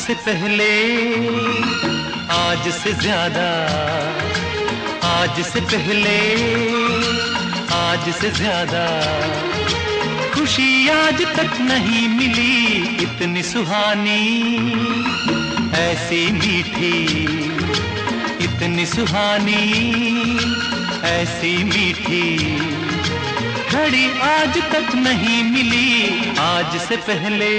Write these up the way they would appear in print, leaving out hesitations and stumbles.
से पहले, आज से ज्यादा, आज से पहले, आज से ज्यादा खुशी आज तक नहीं मिली इतनी सुहानी, ऐसी मीठी, इतनी सुहानी, ऐसी मीठी घड़ी आज तक नहीं मिली आज से पहले।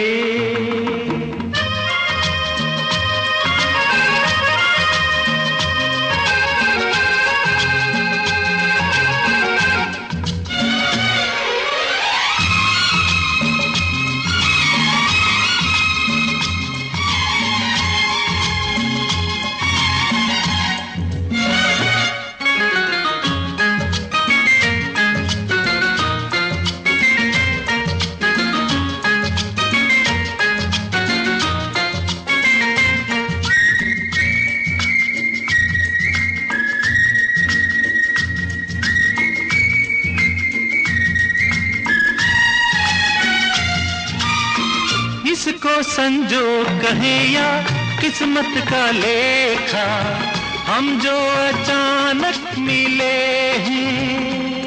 इसको संजोग कहें या किस्मत का लेखा, हम जो अचानक मिले हैं,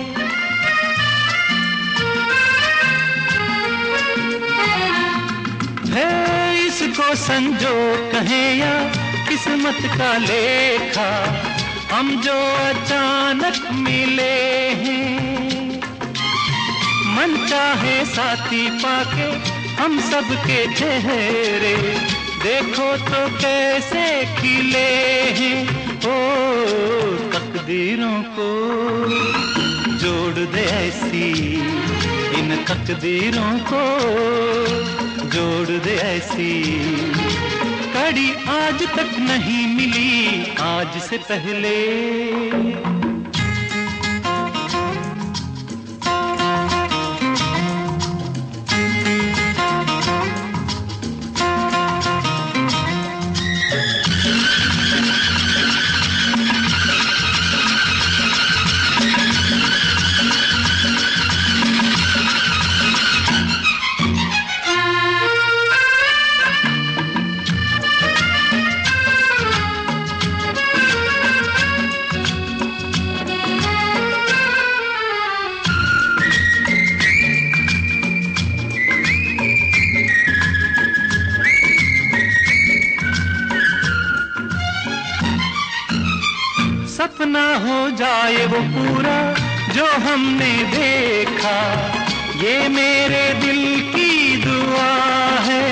है इसको संजोग कहें या किस्मत का लेखा, हम जो अचानक मिले हैं। मन चाहे साथी पाके हम सबके चेहरे देखो तो कैसे खिले हैं। ओ तकदीरों को जोड़ दे ऐसी, इन तकदीरों को जोड़ दे ऐसी कड़ी आज तक नहीं मिली आज से पहले। सपना हो जाए वो पूरा जो हमने देखा, ये मेरे दिल की दुआ है।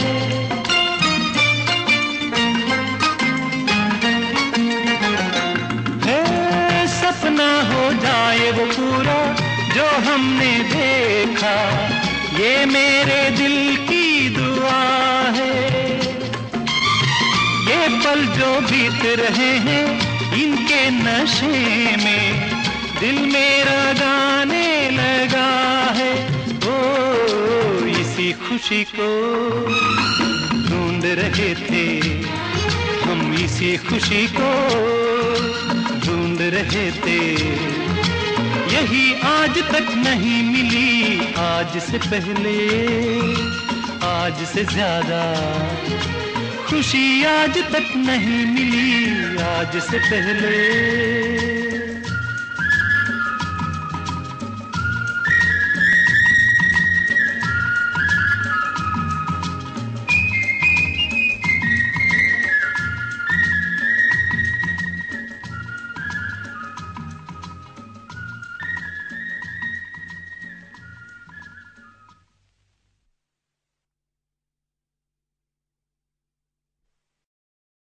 सपना हो जाए वो पूरा जो हमने देखा, ये मेरे दिल की दुआ है। ये पल जो बीत रहे हैं इनके नशे में दिल मेरा गाने लगा है। ओ इसी खुशी को ढूंढ रहे थे हम, इसी खुशी को ढूंढ रहे थे, यही आज तक नहीं मिली आज से पहले, आज से ज्यादा खुशी आज तक नहीं मिली आज से पहले।